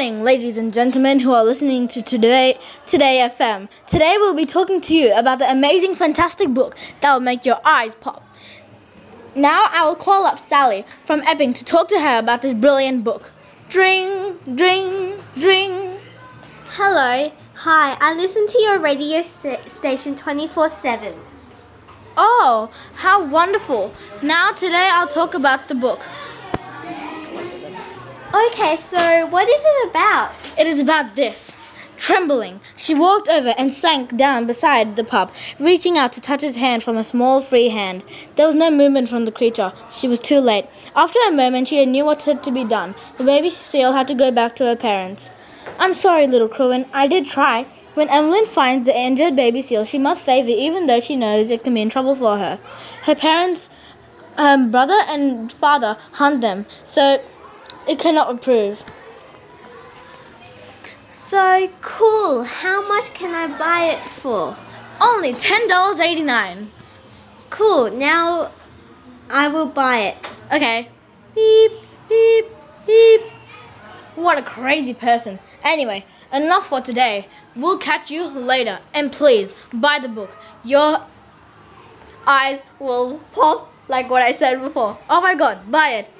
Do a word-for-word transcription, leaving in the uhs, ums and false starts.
morning, ladies and gentlemen who are listening to Today Today F M. Today we'll be talking to you about the amazing, fantastic book that will make your eyes pop. Now I will call up Sally from Epping to talk to her about this brilliant book. Dring, dring, dring. Hello. Hi, I listen to your radio st- station twenty-four seven. Oh, how wonderful. Now today I'll talk about the book. Okay, so what is it about? It is about this. Trembling, she walked over and sank down beside the pup, reaching out to touch his hand from a small free hand. There was no movement from the creature. She was too late. After a moment, she knew what had to be done. The baby seal had to go back to her parents. I'm sorry, little Cruin. I did try. When Evelyn finds the injured baby seal, she must save it, even though she knows it can be in trouble for her. Her parents, her brother and father, hunt them, so it cannot approve. So cool. How much can I buy it for? Only ten dollars and eighty-nine cents. Cool. Now I will buy it. Okay. Beep, beep, beep. What a crazy person. Anyway, enough for today. We'll catch you later. And please, buy the book. Your eyes will pop like what I said before. Oh my god, buy it.